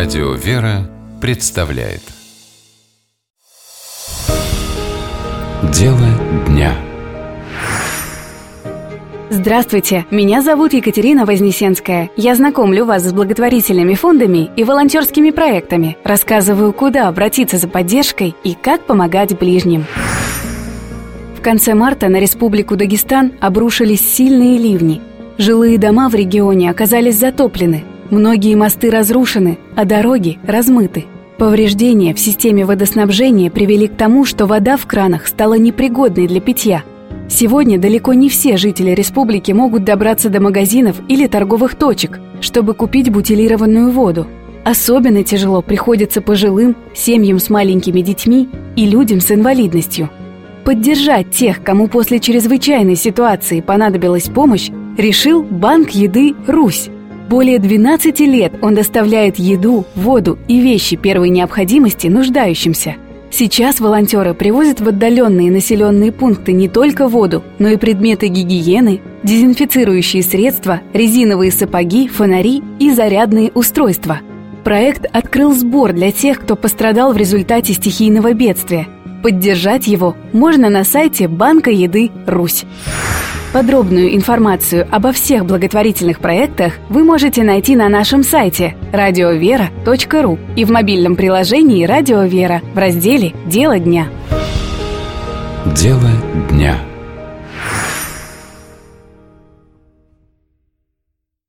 Радио «Вера» представляет Дело дня. Здравствуйте, меня зовут Екатерина Вознесенская. Я знакомлю вас с благотворительными фондами и волонтерскими проектами, рассказываю, куда обратиться за поддержкой и как помогать ближним. В конце марта на Республику Дагестан обрушились сильные ливни. Жилые дома в регионе оказались затоплены, многие мосты разрушены, а дороги размыты. Повреждения в системе водоснабжения привели к тому, что вода в кранах стала непригодной для питья. Сегодня далеко не все жители республики могут добраться до магазинов или торговых точек, чтобы купить бутилированную воду. Особенно тяжело приходится пожилым, семьям с маленькими детьми и людям с инвалидностью. Поддержать тех, кому после чрезвычайной ситуации понадобилась помощь, решил Банк еды «Русь». Более 12 лет он доставляет еду, воду и вещи первой необходимости нуждающимся. Сейчас волонтеры привозят в отдаленные населенные пункты не только воду, но и предметы гигиены, дезинфицирующие средства, резиновые сапоги, фонари и зарядные устройства. Проект открыл сбор для тех, кто пострадал в результате стихийного бедствия. Поддержать его можно на сайте Банка еды «Русь». Подробную информацию обо всех благотворительных проектах вы можете найти на нашем сайте radiovera.ru и в мобильном приложении «Радио Вера» в разделе «Дело дня». Дело дня.